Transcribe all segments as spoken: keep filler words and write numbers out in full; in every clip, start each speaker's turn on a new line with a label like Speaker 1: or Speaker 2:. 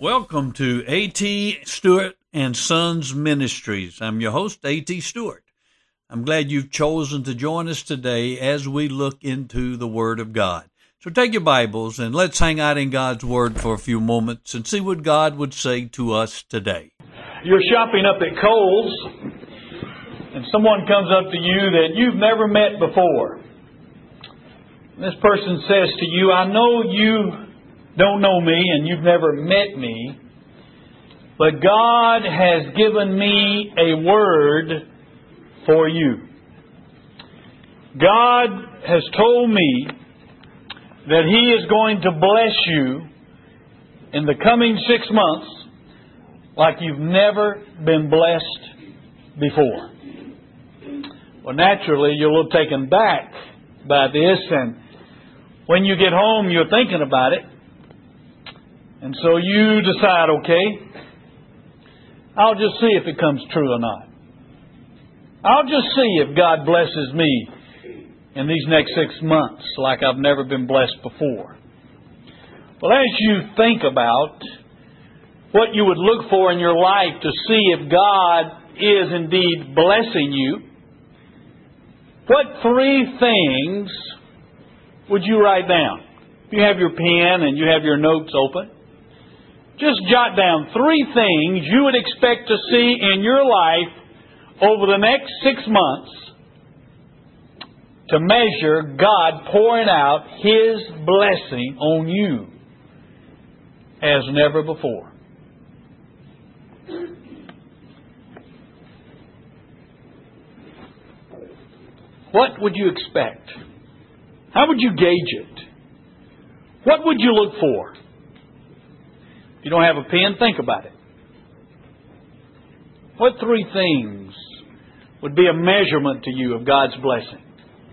Speaker 1: Welcome to A T. Stewart and Sons Ministries. I'm your host, A T. Stewart. I'm glad you've chosen to join us today as we look into the Word of God. So take your Bibles and let's hang out in God's Word for a few moments and see what God would say to us today.
Speaker 2: You're shopping up at Kohl's and someone comes up to you that you've never met before. This person says to you, I know you don't know me and you've never met me, but God has given me a word for you. God has told me that He is going to bless you in the coming six months like you've never been blessed before. Well, naturally, you're a little taken back by this, and when you get home, you're thinking about it. And so you decide, okay, I'll just see if it comes true or not. I'll just see if God blesses me in these next six months like I've never been blessed before. Well, as you think about what you would look for in your life to see if God is indeed blessing you, what three things would you write down? If you have your pen and you have your notes open, just jot down three things you would expect to see in your life over the next six months to measure God pouring out His blessing on you as never before. What would you expect? How would you gauge it? What would you look for? If you don't have a pen, think about it. What three things would be a measurement to you of God's blessing?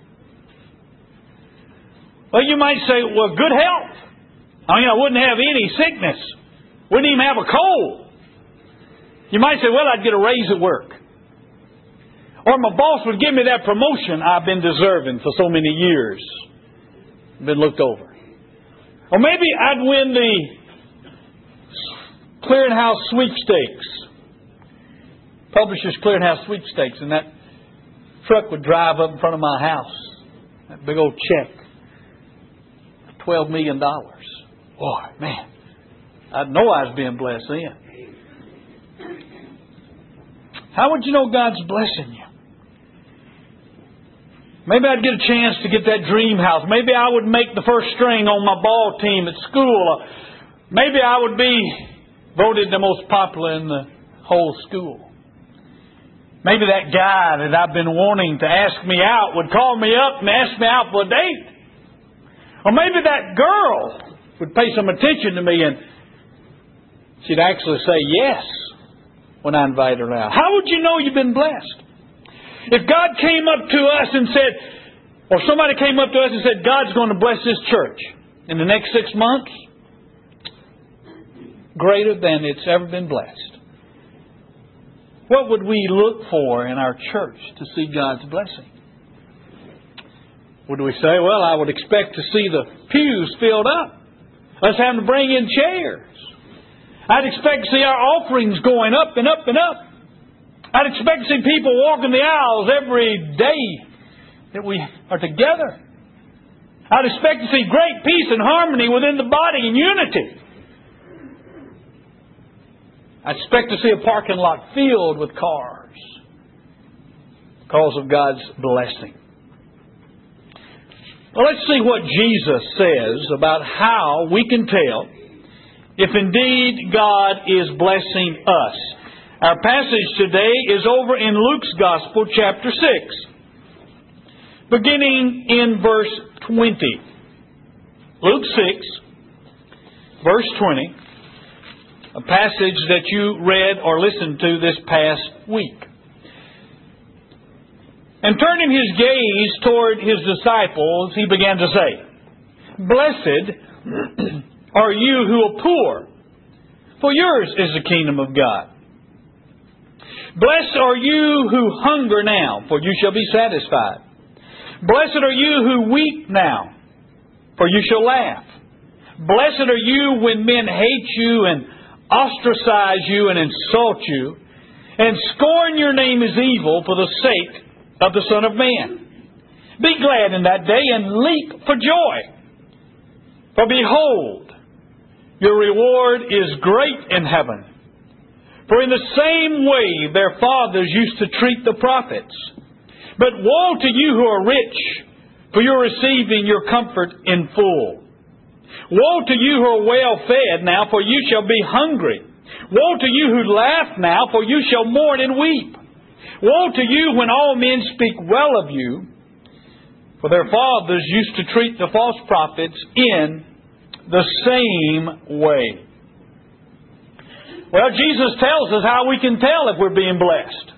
Speaker 2: Well, you might say, well, good health. I mean, I wouldn't have any sickness. Wouldn't even have a cold. You might say, well, I'd get a raise at work. Or my boss would give me that promotion I've been deserving for so many years. Been looked over. Or maybe I'd win the Clearinghouse Sweepstakes. Publishers Clearinghouse Sweepstakes. And that truck would drive up in front of my house. That big old check. twelve million dollars. Boy, man. I know I was being blessed then. How would you know God's blessing you? Maybe I'd get a chance to get that dream house. Maybe I would make the first string on my ball team at school. Maybe I would be voted the most popular in the whole school. Maybe that guy that I've been wanting to ask me out would call me up and ask me out for a date. Or maybe that girl would pay some attention to me and she'd actually say yes when I invite her out. How would you know you've been blessed? If God came up to us and said, or somebody came up to us and said, God's going to bless this church in the next six months, greater than it's ever been blessed. What would we look for in our church to see God's blessing? Would we say, well, I would expect to see the pews filled up. Us having to bring in chairs. I'd expect to see our offerings going up and up and up. I'd expect to see people walking the aisles every day that we are together. I'd expect to see great peace and harmony within the body and unity. I'd expect to see a parking lot filled with cars because of God's blessing. Well, let's see what Jesus says about how we can tell if indeed God is blessing us. Our passage today is over in Luke's Gospel, chapter six, beginning in verse twenty. Luke six, verse twenty, a passage that you read or listened to this past week. And turning his gaze toward his disciples, he began to say, Blessed are you who are poor, for yours is the kingdom of God. Blessed are you who hunger now, for you shall be satisfied. Blessed are you who weep now, for you shall laugh. Blessed are you when men hate you and ostracize you and insult you, and scorn your name as evil for the sake of the Son of Man. Be glad in that day and leap for joy. For behold, your reward is great in heaven. For in the same way their fathers used to treat the prophets. But woe to you who are rich, for you are receiving your comfort in full. Woe to you who are well fed now, for you shall be hungry. Woe to you who laugh now, for you shall mourn and weep. Woe to you when all men speak well of you, for their fathers used to treat the false prophets in the same way. Well, Jesus tells us how we can tell if we're being blessed.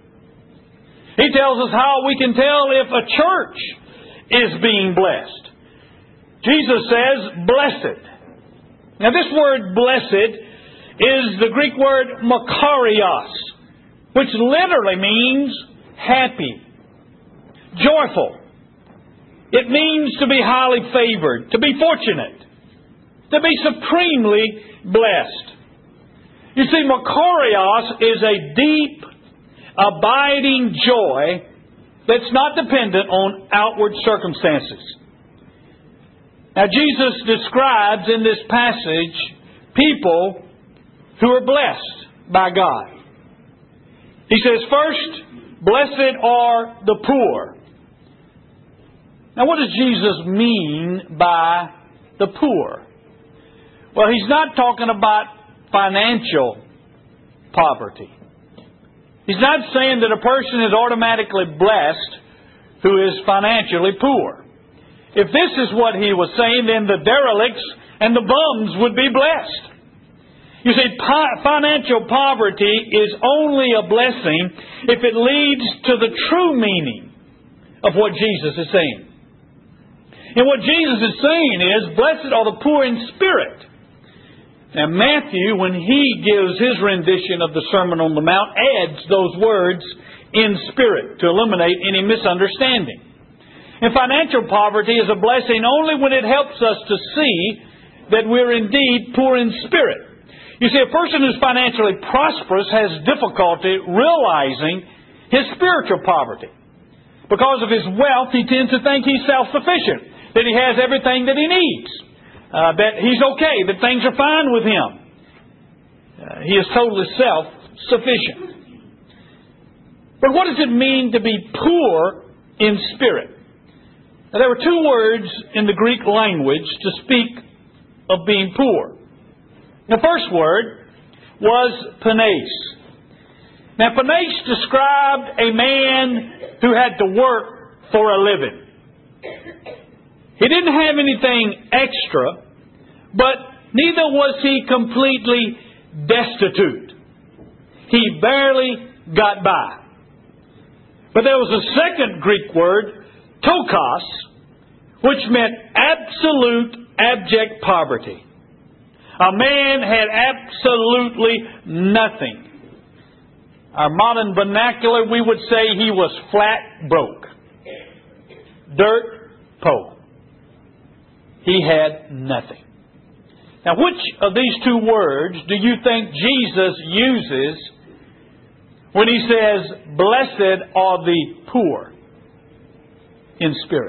Speaker 2: He tells us how we can tell if a church is being blessed. Jesus says, blessed. Now this word blessed is the Greek word makarios, which literally means happy, joyful. It means to be highly favored, to be fortunate, to be supremely blessed. You see, makarios is a deep, abiding joy that's not dependent on outward circumstances. Now, Jesus describes in this passage people who are blessed by God. He says, first, blessed are the poor. Now, what does Jesus mean by the poor? Well, He's not talking about financial poverty. He's not saying that a person is automatically blessed who is financially poor. If this is what He was saying, then the derelicts and the bums would be blessed. You see, po- financial poverty is only a blessing if it leads to the true meaning of what Jesus is saying. And what Jesus is saying is, blessed are the poor in spirit. Now, Matthew, when he gives his rendition of the Sermon on the Mount, adds those words, in spirit, to eliminate any misunderstanding. And financial poverty is a blessing only when it helps us to see that we're indeed poor in spirit. You see, a person who's financially prosperous has difficulty realizing his spiritual poverty. Because of his wealth, he tends to think he's self-sufficient, that he has everything that he needs, uh, that he's okay, that things are fine with him. Uh, he is totally self-sufficient. But what does it mean to be poor in spirit? Now, there were two words in the Greek language to speak of being poor. The first word was panes. Now, panes described a man who had to work for a living. He didn't have anything extra, but neither was he completely destitute. He barely got by. But there was a second Greek word, tokos, which meant absolute, abject poverty. A man had absolutely nothing. Our modern vernacular, we would say he was flat broke. Dirt poor. He had nothing. Now, which of these two words do you think Jesus uses when He says, blessed are the poor in spirit?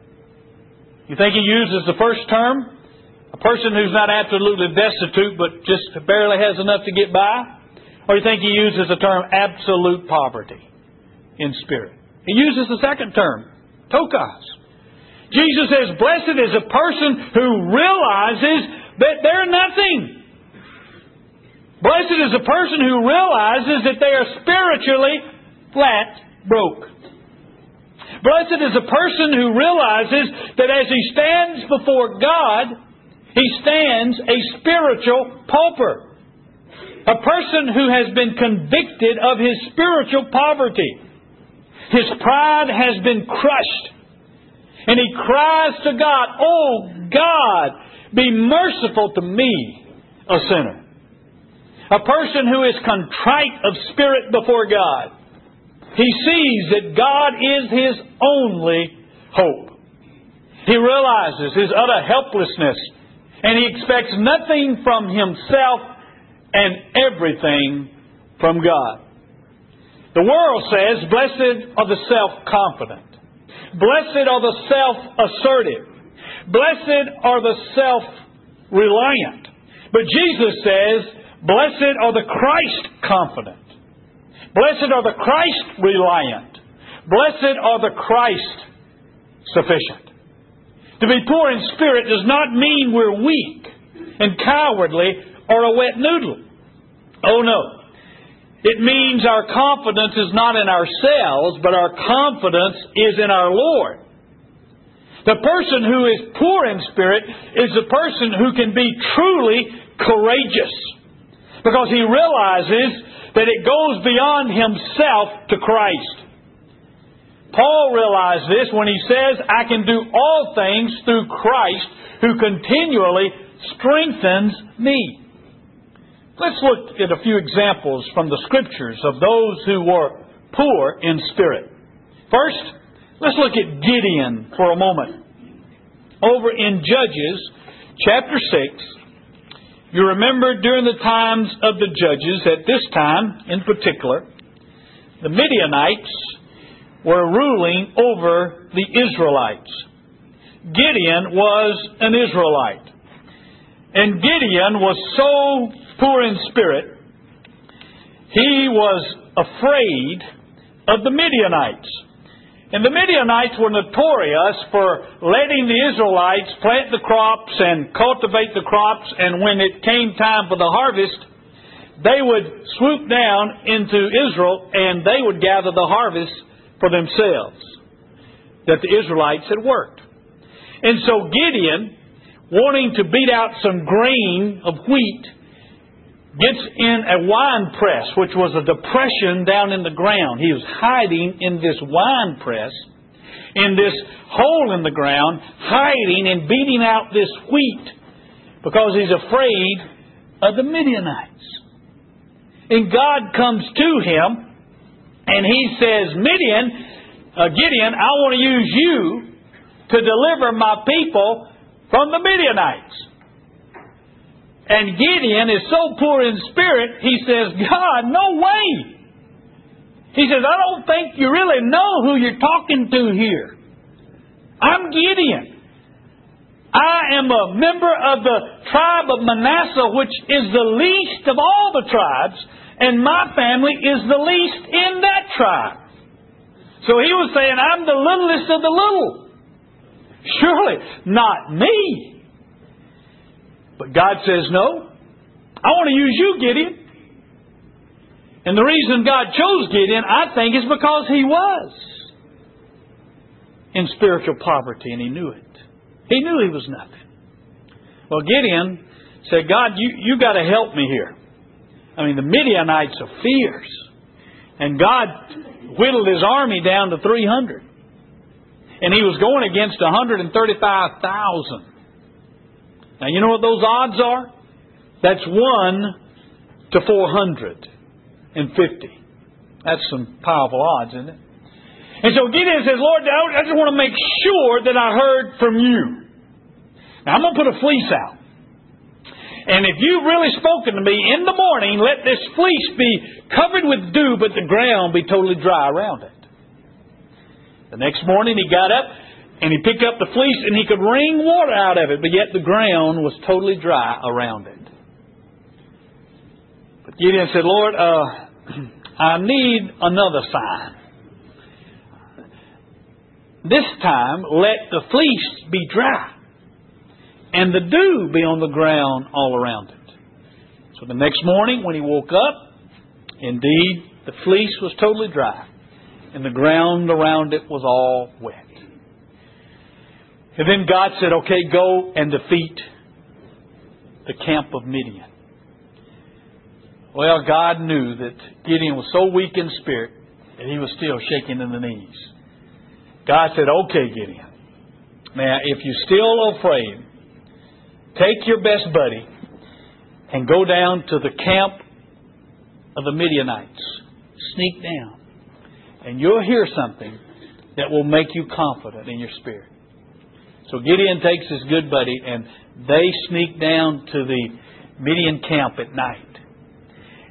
Speaker 2: You think He uses the first term? A person who's not absolutely destitute but just barely has enough to get by? Or you think He uses the term absolute poverty in spirit? He uses the second term, tokos. Jesus says, blessed is a person who realizes that they're nothing. Blessed is a person who realizes that they are spiritually flat broke. Blessed is a person who realizes that as he stands before God, he stands a spiritual pauper. A person who has been convicted of his spiritual poverty. His pride has been crushed. And he cries to God, oh God, be merciful to me, a sinner. A person who is contrite of spirit before God. He sees that God is his only hope. He realizes his utter helplessness, and he expects nothing from himself and everything from God. The world says, blessed are the self-confident. Blessed are the self-assertive. Blessed are the self-reliant. But Jesus says, blessed are the Christ-confident. Blessed are the Christ-reliant. Blessed are the Christ-sufficient. To be poor in spirit does not mean we're weak and cowardly or a wet noodle. Oh no. It means our confidence is not in ourselves, but our confidence is in our Lord. The person who is poor in spirit is the person who can be truly courageous, because he realizes that it goes beyond himself to Christ. Paul realized this when he says, I can do all things through Christ who continually strengthens me. Let's look at a few examples from the Scriptures of those who were poor in spirit. First, let's look at Gideon for a moment. Over in Judges chapter six, you remember during the times of the Judges, at this time in particular, the Midianites were ruling over the Israelites. Gideon was an Israelite. And Gideon was so poor in spirit, he was afraid of the Midianites. And the Midianites were notorious for letting the Israelites plant the crops and cultivate the crops, and when it came time for the harvest, they would swoop down into Israel and they would gather the harvest for themselves that the Israelites had worked. And so Gideon, wanting to beat out some grain of wheat, gets in a wine press, which was a depression down in the ground. He was hiding in this wine press, in this hole in the ground, hiding and beating out this wheat because he's afraid of the Midianites. And God comes to him and he says, Midian, uh, Gideon, I want to use you to deliver my people from the Midianites. And Gideon is so poor in spirit, he says, God, no way. He says, I don't think you really know who you're talking to here. I'm Gideon. I am a member of the tribe of Manasseh, which is the least of all the tribes, and my family is the least in that tribe. So he was saying, I'm the littlest of the little. Surely not me. But God says, no, I want to use you, Gideon. And the reason God chose Gideon, I think, is because he was in spiritual poverty, and he knew it. He knew he was nothing. Well, Gideon said, God, you, you got to help me here. I mean, the Midianites are fierce. And God whittled his army down to three hundred. And he was going against one hundred thirty-five thousand. Now, you know what those odds are? That's one to four hundred fifty. That's some powerful odds, isn't it? And so Gideon says, Lord, I just want to make sure that I heard from you. Now, I'm going to put a fleece out. And if you've really spoken to me in the morning, let this fleece be covered with dew, but the ground be totally dry around it. The next morning he got up and he picked up the fleece and he could wring water out of it, but yet the ground was totally dry around it. But Gideon said, Lord, uh, I need another sign. This time, let the fleece be dry and the dew be on the ground all around it. So the next morning when he woke up, indeed, the fleece was totally dry and the ground around it was all wet. And then God said, okay, go and defeat the camp of Midian. Well, God knew that Gideon was so weak in spirit that he was still shaking in the knees. God said, okay, Gideon. Now, if you're still afraid, take your best buddy and go down to the camp of the Midianites. Sneak down. And you'll hear something that will make you confident in your spirit. So Gideon takes his good buddy and they sneak down to the Midian camp at night.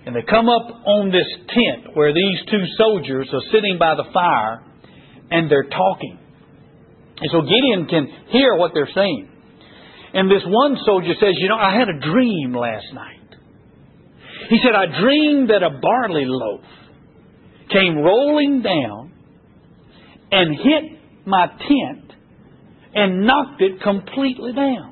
Speaker 2: And they come up on this tent where these two soldiers are sitting by the fire and they're talking. And so Gideon can hear what they're saying. And this one soldier says, you know, I had a dream last night. He said, I dreamed that a barley loaf came rolling down and hit my tent and knocked it completely down.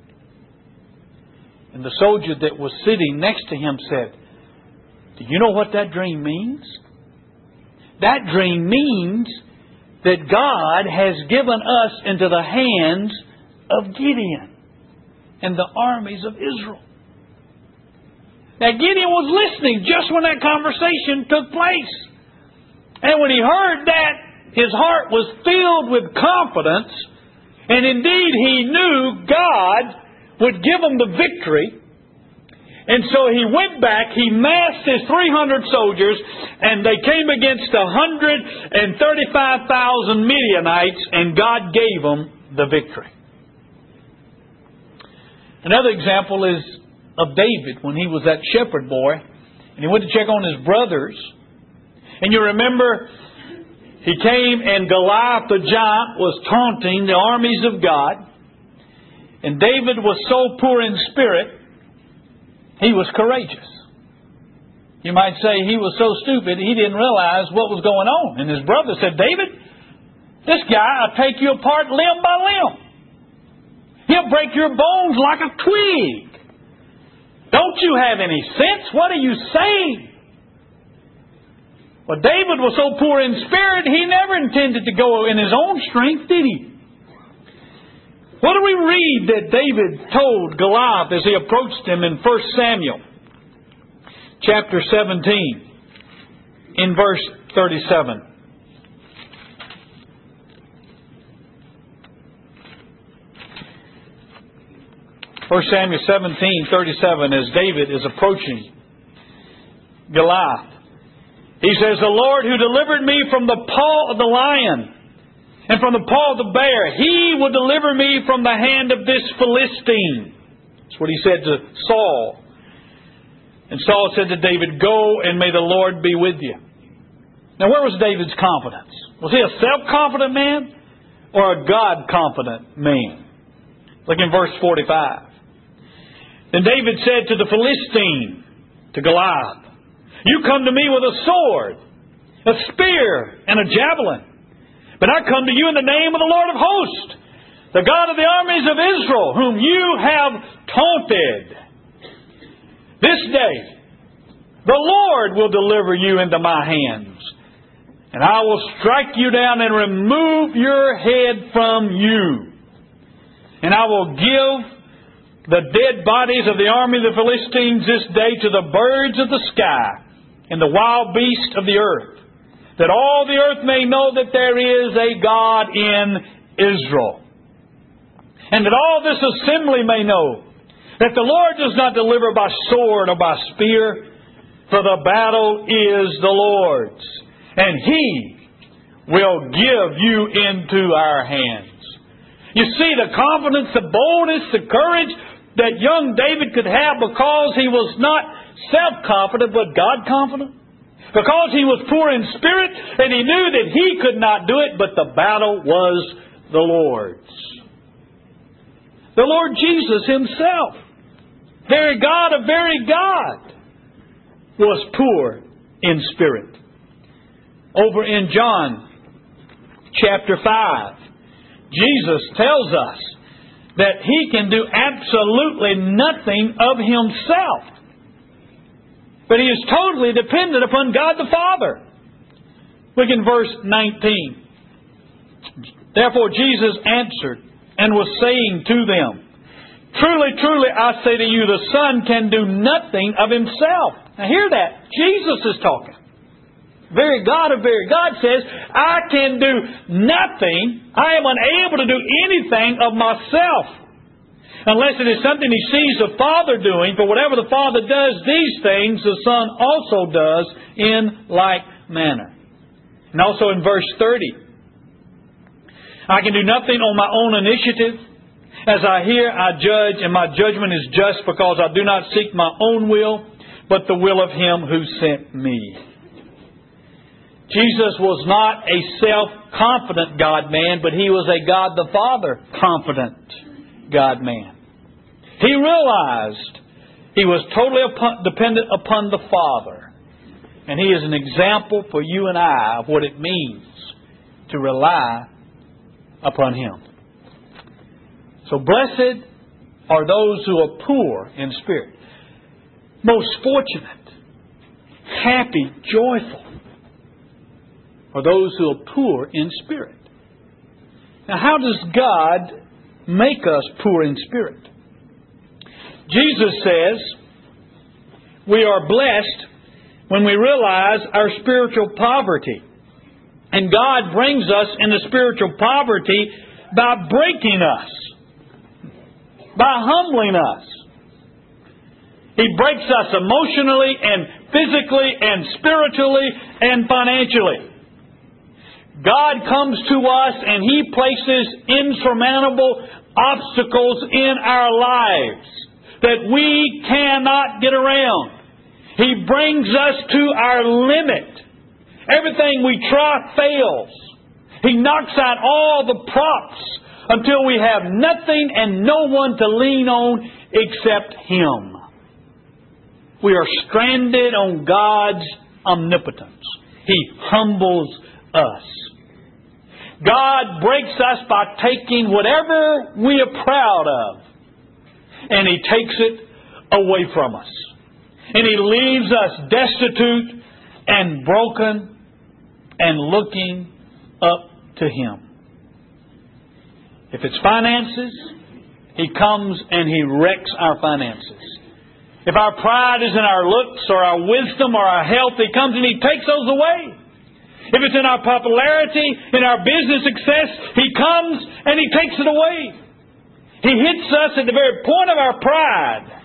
Speaker 2: And the soldier that was sitting next to him said, do you know what that dream means? That dream means that God has given us into the hands of Gideon and the armies of Israel. Now Gideon was listening just when that conversation took place. And when he heard that, his heart was filled with confidence. And indeed he knew God would give him the victory. And so he went back, he massed his three hundred soldiers, and they came against one hundred thirty-five thousand Midianites, and God gave them the victory. Another example is of David when he was that shepherd boy, and he went to check on his brothers. And you remember, he came and Goliath the giant was taunting the armies of God. And David was so poor in spirit, he was courageous. You might say he was so stupid he didn't realize what was going on. And his brother said, David, this guy will take you apart limb by limb. He'll break your bones like a twig. Don't you have any sense? What are you saying? Well, David was so poor in spirit, he never intended to go in his own strength, did he? What do we read that David told Goliath as he approached him in First Samuel chapter seventeen in verse thirty-seven? First Samuel seventeen thirty-seven, as David is approaching Goliath. He says, the Lord who delivered me from the paw of the lion and from the paw of the bear, He will deliver me from the hand of this Philistine. That's what he said to Saul. And Saul said to David, go and may the Lord be with you. Now where was David's confidence? Was he a self-confident man or a God-confident man? Look in verse forty-five. Then David said to the Philistine, to Goliath, you come to me with a sword, a spear, and a javelin. But I come to you in the name of the Lord of hosts, the God of the armies of Israel, whom you have taunted. This day, the Lord will deliver you into my hands, and I will strike you down and remove your head from you. And I will give the dead bodies of the army of the Philistines this day to the birds of the sky and the wild beasts of the earth, that all the earth may know that there is a God in Israel. And that all this assembly may know that the Lord does not deliver by sword or by spear, for the battle is the Lord's, and He will give you into our hands. You see the confidence, the boldness, the courage that young David could have because he was not self-confident but God-confident. Because he was poor in spirit and he knew that he could not do it, but the battle was the Lord's. The Lord Jesus Himself, very God of very God, was poor in spirit. Over in John chapter five, Jesus tells us that He can do absolutely nothing of Himself. But He is totally dependent upon God the Father. Look in verse nineteen. Therefore Jesus answered and was saying to them, truly, truly, I say to you, the Son can do nothing of Himself. Now hear that. Jesus is talking. Very God of very God says, I can do nothing. I am unable to do anything of myself, unless it is something He sees the Father doing. For whatever the Father does, these things the Son also does in like manner. And also in verse thirty, I can do nothing on my own initiative. As I hear, I judge, and my judgment is just, because I do not seek my own will, but the will of Him who sent me. Jesus was not a self-confident God-man, but He was a God the Father confident God-man. He realized He was totally upon, dependent upon the Father. And He is an example for you and I of what it means to rely upon Him. So blessed are those who are poor in spirit. Most fortunate, happy, joyful are those who are poor in spirit. Now, how does God make us poor in spirit? Jesus says we are blessed when we realize our spiritual poverty. And God brings us into spiritual poverty by breaking us, by humbling us. He breaks us emotionally and physically and spiritually and financially. God comes to us and He places insurmountable obstacles in our lives that we cannot get around. He brings us to our limit. Everything we try fails. He knocks out all the props until we have nothing and no one to lean on except Him. We are stranded on God's omnipotence. He humbles us. God breaks us by taking whatever we are proud of, and He takes it away from us. And He leaves us destitute and broken and looking up to Him. If it's finances, He comes and He wrecks our finances. If our pride is in our looks or our wisdom or our health, He comes and He takes those away. If it's in our popularity, in our business success, He comes and He takes it away. He hits us at the very point of our pride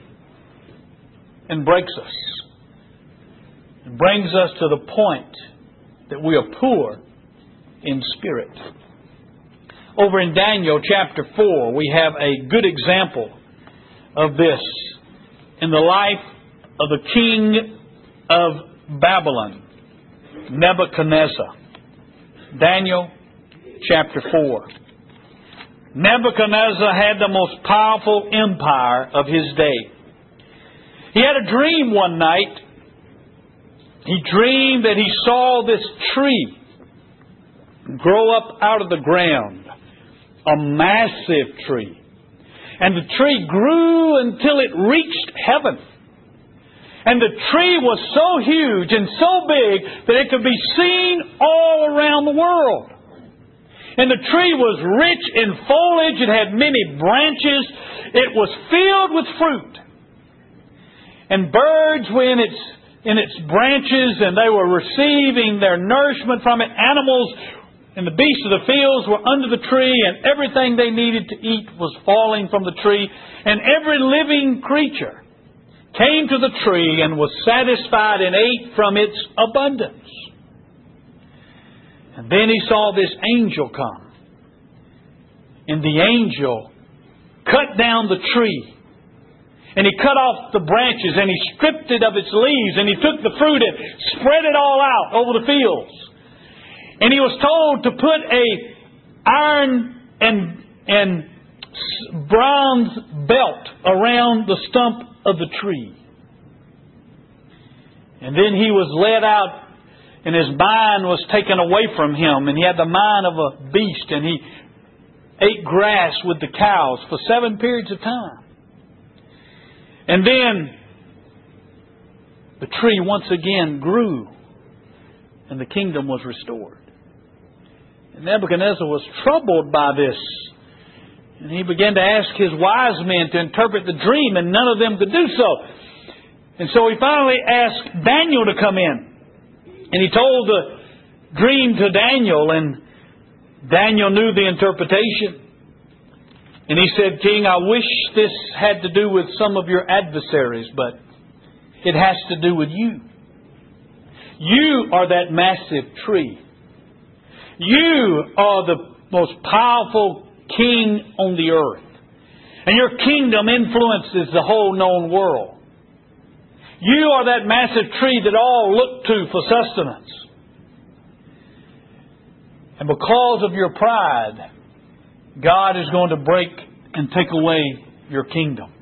Speaker 2: and breaks us. And brings us to the point that we are poor in spirit. Over in Daniel chapter four, we have a good example of this in the life of the king of Babylon, Nebuchadnezzar. Daniel chapter four. Nebuchadnezzar had the most powerful empire of his day. He had a dream one night. He dreamed that he saw this tree grow up out of the ground. A massive tree. And the tree grew until it reached heaven. And the tree was so huge and so big that it could be seen all around the world. And the tree was rich in foliage. It had many branches. It was filled with fruit. And birds were in its, in its branches, and they were receiving their nourishment from it. Animals and the beasts of the fields were under the tree, and everything they needed to eat was falling from the tree. And every living creature came to the tree and was satisfied and ate from its abundance. And then he saw this angel come. And the angel cut down the tree. And he cut off the branches and he stripped it of its leaves. And he took the fruit and spread it all out over the fields. And he was told to put a iron and, and bronze belt around the stump of the tree. And then he was led out, and his mind was taken away from him, and he had the mind of a beast, and he ate grass with the cows for seven periods of time. And then the tree once again grew, and the kingdom was restored. And Nebuchadnezzar was troubled by this. And he began to ask his wise men to interpret the dream, and none of them could do so. And so he finally asked Daniel to come in. And he told the dream to Daniel, and Daniel knew the interpretation. And he said, King, I wish this had to do with some of your adversaries, but it has to do with you. You are that massive tree. You are the most powerful king on the earth. And your kingdom influences the whole known world. You are that massive tree that all look to for sustenance. And because of your pride, God is going to break and take away your kingdom.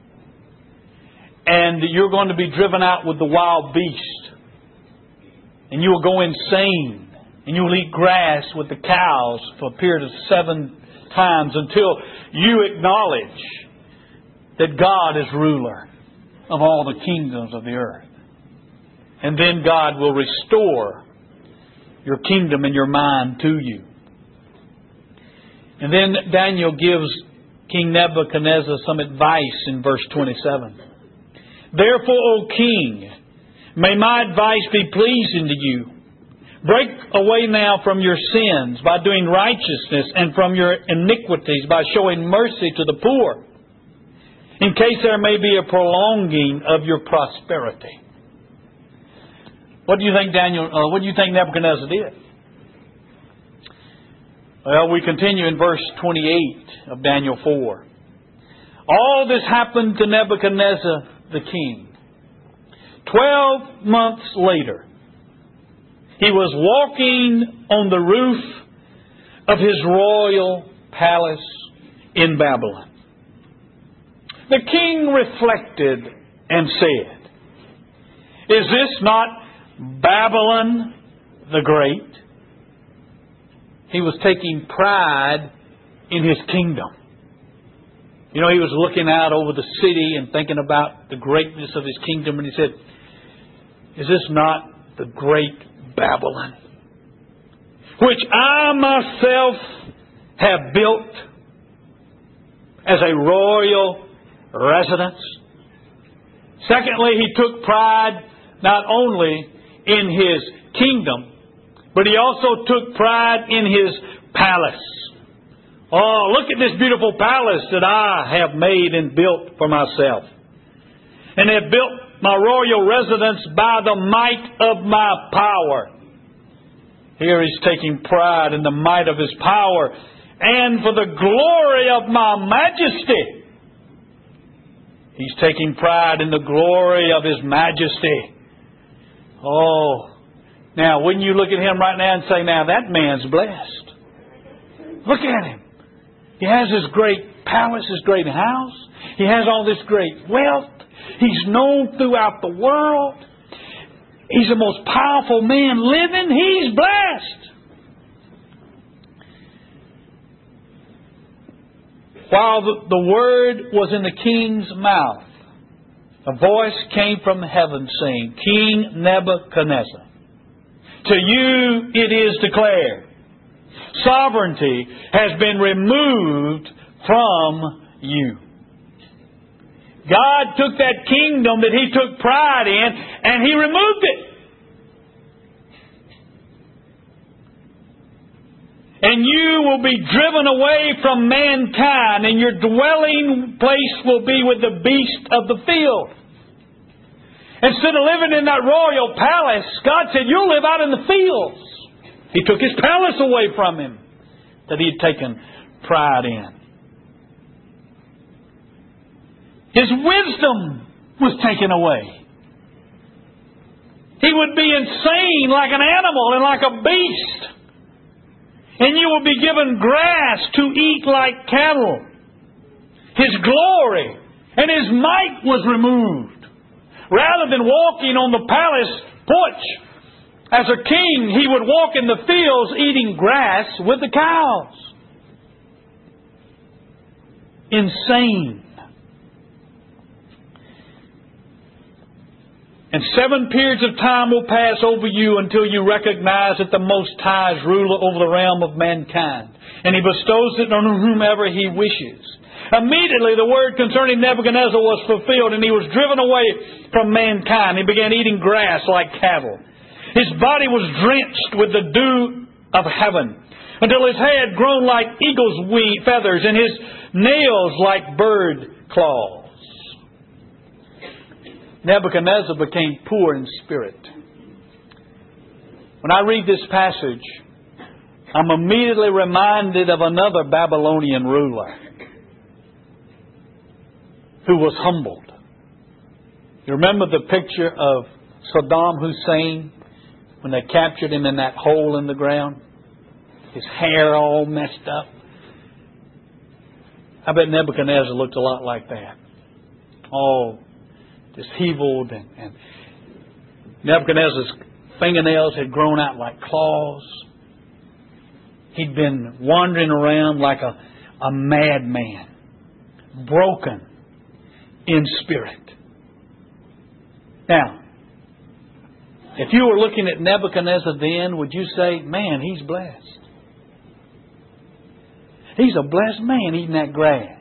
Speaker 2: And you're going to be driven out with the wild beast. And you will go insane. And you will eat grass with the cows for a period of seven times until you acknowledge that God is ruler of all the kingdoms of the earth. And then God will restore your kingdom and your mind to you. And then Daniel gives King Nebuchadnezzar some advice in verse twenty-seven. Therefore, O king, may my advice be pleasing to you. Break away now from your sins by doing righteousness, and from your iniquities by showing mercy to the poor, in case there may be a prolonging of your prosperity. What do you think Daniel? Uh, what do you think Nebuchadnezzar did? Well, we continue in verse twenty-eight of Daniel four. All this happened to Nebuchadnezzar the king. Twelve months later, he was walking on the roof of his royal palace in Babylon. The king reflected and said, "Is this not Babylon the Great?" He was taking pride in his kingdom. You know, he was looking out over the city and thinking about the greatness of his kingdom, and he said, "Is this not the great Babylon, which I myself have built as a royal residence?" Secondly, he took pride not only in his kingdom, but he also took pride in his palace. Oh, look at this beautiful palace that I have made and built for myself, and have built my royal residence by the might of my power. Here he's taking pride in the might of his power, and for the glory of my majesty. He's taking pride in the glory of his majesty. Oh, now wouldn't you look at him right now and say, now that man's blessed. Look at him. He has his great palace, his great house. He has all this great wealth. He's known throughout the world. He's the most powerful man living. He's blessed. While the, the word was in the king's mouth, a voice came from heaven saying, "King Nebuchadnezzar, to you it is declared, sovereignty has been removed from you." God took that kingdom that he took pride in, and he removed it. And you will be driven away from mankind, and your dwelling place will be with the beast of the field. Instead of living in that royal palace, God said, you'll live out in the fields. He took his palace away from him that he had taken pride in. His wisdom was taken away. He would be insane like an animal and like a beast. And you will be given grass to eat like cattle. His glory and his might was removed. Rather than walking on the palace porch as a king, he would walk in the fields eating grass with the cows. Insane. And seven periods of time will pass over you until you recognize that the Most High is ruler over the realm of mankind, and he bestows it on whomever he wishes. Immediately the word concerning Nebuchadnezzar was fulfilled, and he was driven away from mankind. He began eating grass like cattle. His body was drenched with the dew of heaven, until his head grown like eagle's wing feathers, and his nails like bird claws. Nebuchadnezzar became poor in spirit. When I read this passage, I'm immediately reminded of another Babylonian ruler who was humbled. You remember the picture of Saddam Hussein when they captured him in that hole in the ground? His hair all messed up. I bet Nebuchadnezzar looked a lot like that. All disheveled, and, and Nebuchadnezzar's fingernails had grown out like claws. He'd been wandering around like a, a madman, broken in spirit. Now, if you were looking at Nebuchadnezzar then, would you say, man, he's blessed? He's a blessed man eating that grass.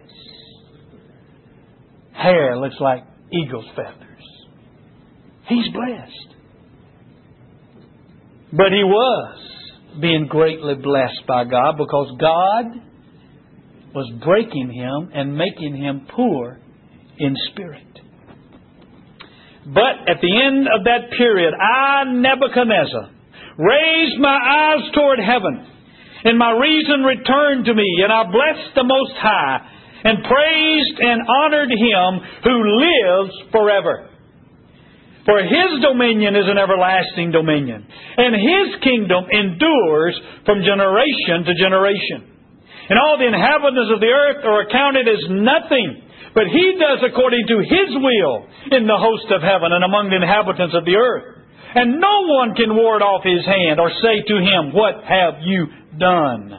Speaker 2: Hair looks like eagle's feathers. He's blessed. But he was being greatly blessed by God, because God was breaking him and making him poor in spirit. But at the end of that period, I, Nebuchadnezzar, raised my eyes toward heaven, and my reason returned to me, and I blessed the Most High, and praised and honored Him who lives forever. For His dominion is an everlasting dominion, and His kingdom endures from generation to generation. And all the inhabitants of the earth are accounted as nothing, but He does according to His will in the host of heaven and among the inhabitants of the earth. And no one can ward off His hand or say to Him, what have you done?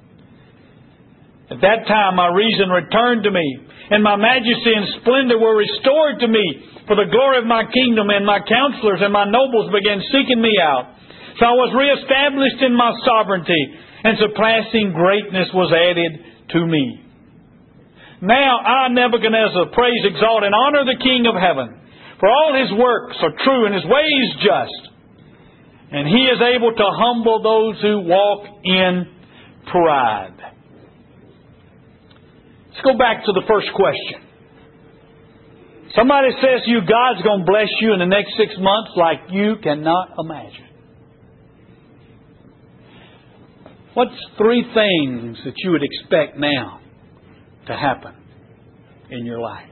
Speaker 2: At that time my reason returned to me, and my majesty and splendor were restored to me for the glory of my kingdom, and my counselors and my nobles began seeking me out. So I was reestablished in my sovereignty, and surpassing greatness was added to me. Now I, Nebuchadnezzar, praise, exalt, and honor the King of heaven, for all His works are true and His ways just. And He is able to humble those who walk in pride. Let's go back to the first question. Somebody says to you, God's going to bless you in the next six months like you cannot imagine. What's three things that you would expect now to happen in your life?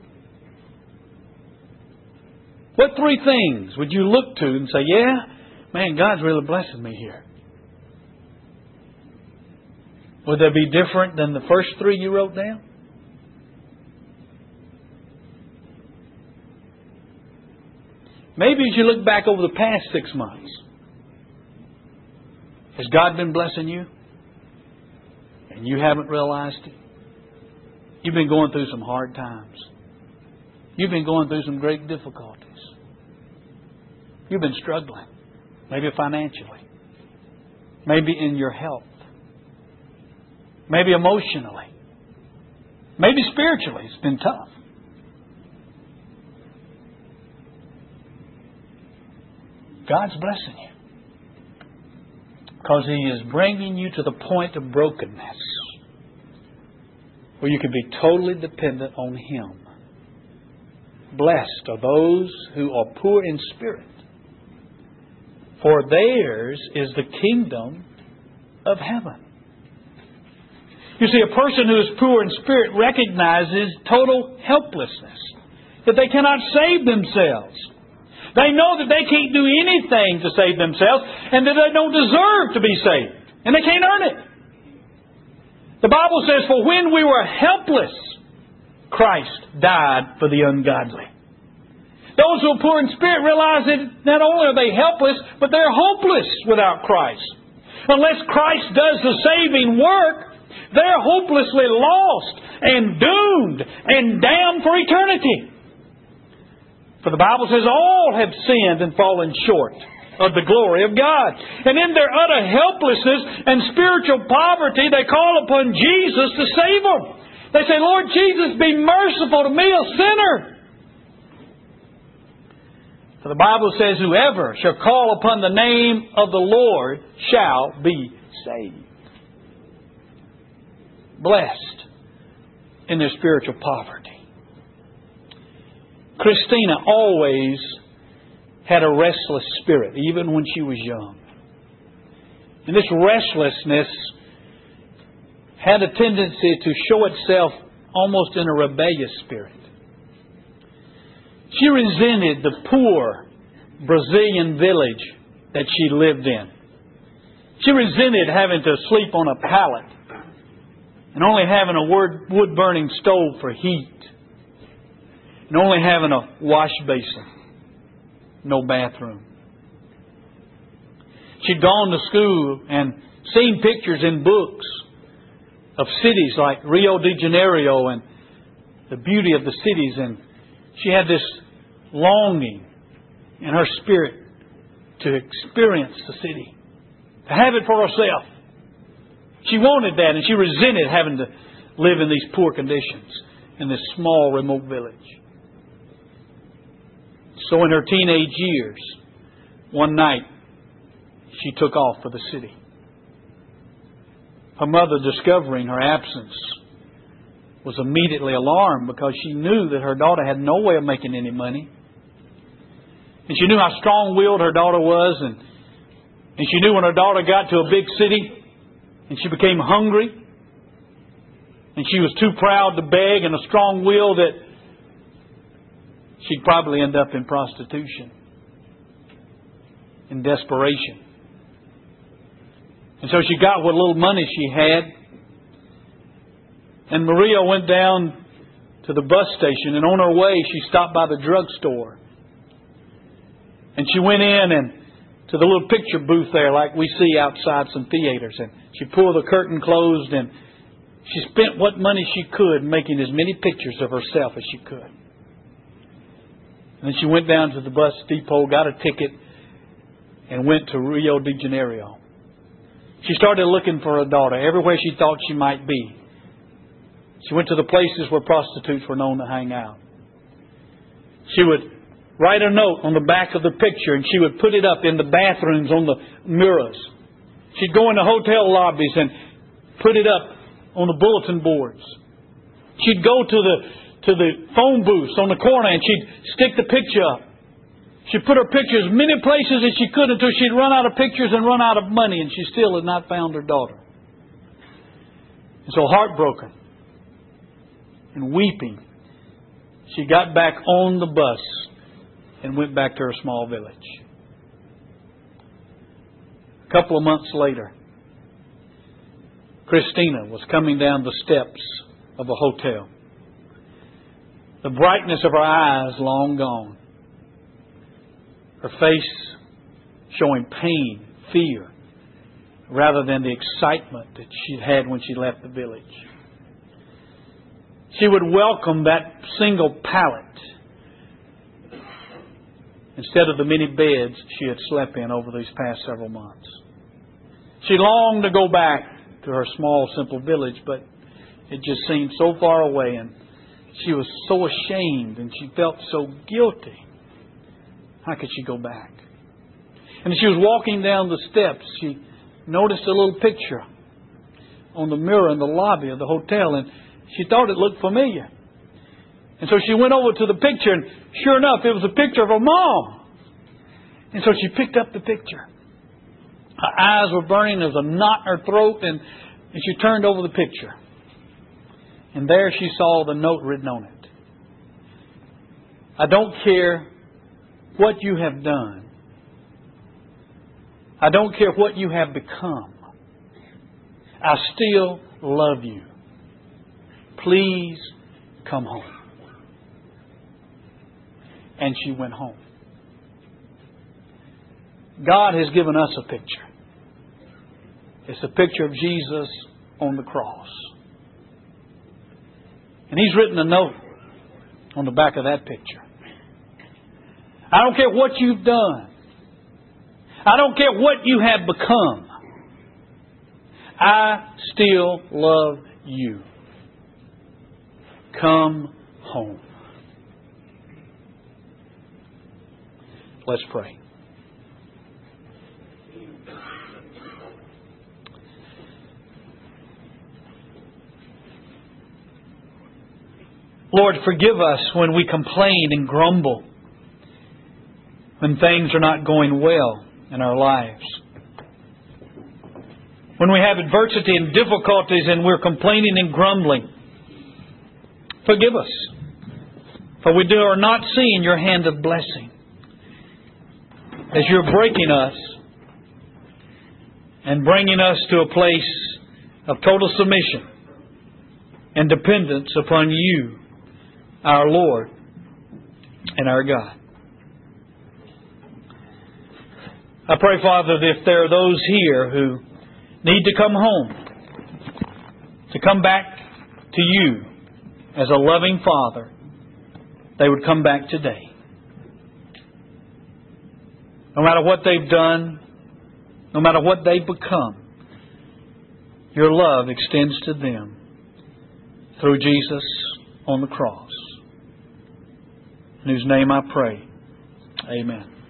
Speaker 2: What three things would you look to and say, yeah, man, God's really blessing me here? Would they be different than the first three you wrote down? Maybe as you look back over the past six months, has God been blessing you? And you haven't realized it? You've been going through some hard times. You've been going through some great difficulties. You've been struggling. Maybe financially. Maybe in your health. Maybe emotionally. Maybe spiritually. It's been tough. God's blessing you, because He is bringing you to the point of brokenness where you can be totally dependent on Him. Blessed are those who are poor in spirit, for theirs is the kingdom of heaven. You see, a person who is poor in spirit recognizes total helplessness, that they cannot save themselves. They know that they can't do anything to save themselves, and that they don't deserve to be saved. And they can't earn it. The Bible says, for when we were helpless, Christ died for the ungodly. Those who are poor in spirit realize that not only are they helpless, but they're hopeless without Christ. Unless Christ does the saving work, they're hopelessly lost and doomed and damned for eternity. For the Bible says all have sinned and fallen short of the glory of God. And in their utter helplessness and spiritual poverty, they call upon Jesus to save them. They say, Lord Jesus, be merciful to me, a sinner. For the Bible says, whoever shall call upon the name of the Lord shall be saved. Blessed in their spiritual poverty. Christina always had a restless spirit, even when she was young. And this restlessness had a tendency to show itself almost in a rebellious spirit. She resented the poor Brazilian village that she lived in. She resented having to sleep on a pallet and only having a wood-burning stove for heat and only having a wash basin, no bathroom. She'd gone to school and seen pictures in books of cities like Rio de Janeiro and the beauty of the cities, and she had this longing in her spirit to experience the city, to have it for herself. She wanted that, and she resented having to live in these poor conditions in this small, remote village. So in her teenage years, one night, she took off for the city. Her mother, discovering her absence, was immediately alarmed because she knew that her daughter had no way of making any money. And she knew how strong-willed her daughter was, and, and she knew when her daughter got to a big city and she became hungry and she was too proud to beg and a strong-willed that she'd probably end up in prostitution, in desperation. And so she got what little money she had, and Maria went down to the bus station, and on her way she stopped by the drugstore. And she went in and to the little picture booth there like we see outside some theaters, and she pulled the curtain closed and she spent what money she could making as many pictures of herself as she could. And then she went down to the bus depot, got a ticket, and went to Rio de Janeiro. She started looking for her daughter everywhere she thought she might be. She went to the places where prostitutes were known to hang out. She would write a note on the back of the picture and she would put it up in the bathrooms on the mirrors. She'd go into hotel lobbies and put it up on the bulletin boards. She'd go to the to the phone booths on the corner and she'd stick the picture up. She'd put her pictures many places as she could until she'd run out of pictures and run out of money, and she still had not found her daughter. And so, heartbroken and weeping, she got back on the bus and went back to her small village. A couple of months later, Christina was coming down the steps of a hotel. The brightness of her eyes long gone. Her face showing pain, fear, rather than the excitement that she'd had when she left the village. She would welcome that single pallet instead of the many beds she had slept in over these past several months. She longed to go back to her small, simple village, but it just seemed so far away, and she was so ashamed and she felt so guilty. How could she go back? And as she was walking down the steps, she noticed a little picture on the mirror in the lobby of the hotel, and she thought it looked familiar. And so she went over to the picture, and sure enough, it was a picture of her mom. And so she picked up the picture. Her eyes were burning. There was a knot in her throat, and, and she turned over the picture. And there she saw the note written on it. I don't care what you have done. I don't care what you have become. I still love you. Please come home. And she went home. God has given us a picture. It's a picture of Jesus on the cross. And He's written a note on the back of that picture. I don't care what you've done. I don't care what you have become. I still love you. Come home. Let's pray. Lord, forgive us when we complain and grumble, when things are not going well in our lives. When we have adversity and difficulties and we're complaining and grumbling. Forgive us. For we do are not seeing your hand of blessing as you're breaking us and bringing us to a place of total submission and dependence upon you, our Lord and our God. I pray, Father, that if there are those here who need to come home, to come back to you as a loving Father, they would come back today. No matter what they've done, no matter what they've become, your love extends to them through Jesus on the cross. In whose name I pray. Amen.